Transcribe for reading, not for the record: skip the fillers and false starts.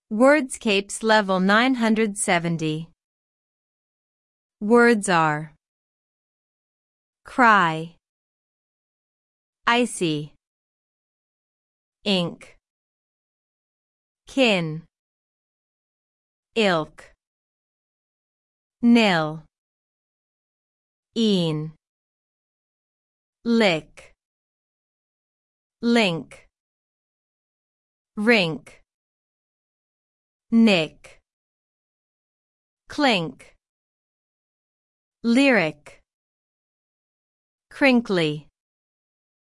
Wordscapes level 970. Words are cry, icy, ink, kin, ilk, nil, een, lick, link, rink, nick, clink, lyric, crinkly.